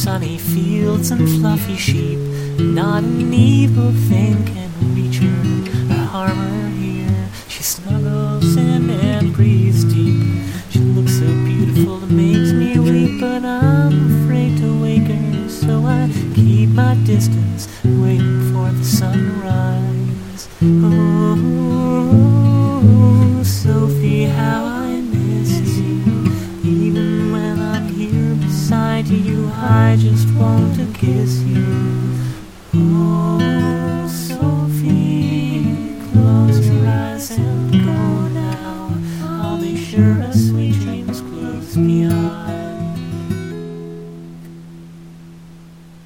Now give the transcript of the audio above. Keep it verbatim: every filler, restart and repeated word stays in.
sunny fields and fluffy sheep. Not an evil thing can reach her or harm her here. She snuggles in and breathes deep. She looks so beautiful it makes me weep, but I'm afraid to wake her, so I keep my distance, waiting for the sunrise. Oh, Sophie, how I miss you. Even when I'm here beside you, I just want to kiss you.